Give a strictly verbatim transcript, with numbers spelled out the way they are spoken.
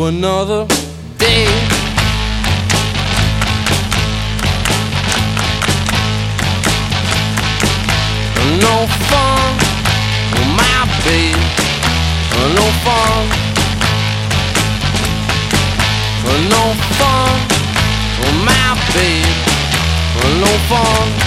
another day. No fun with my babe, no fun, no fun with my babe, no fun.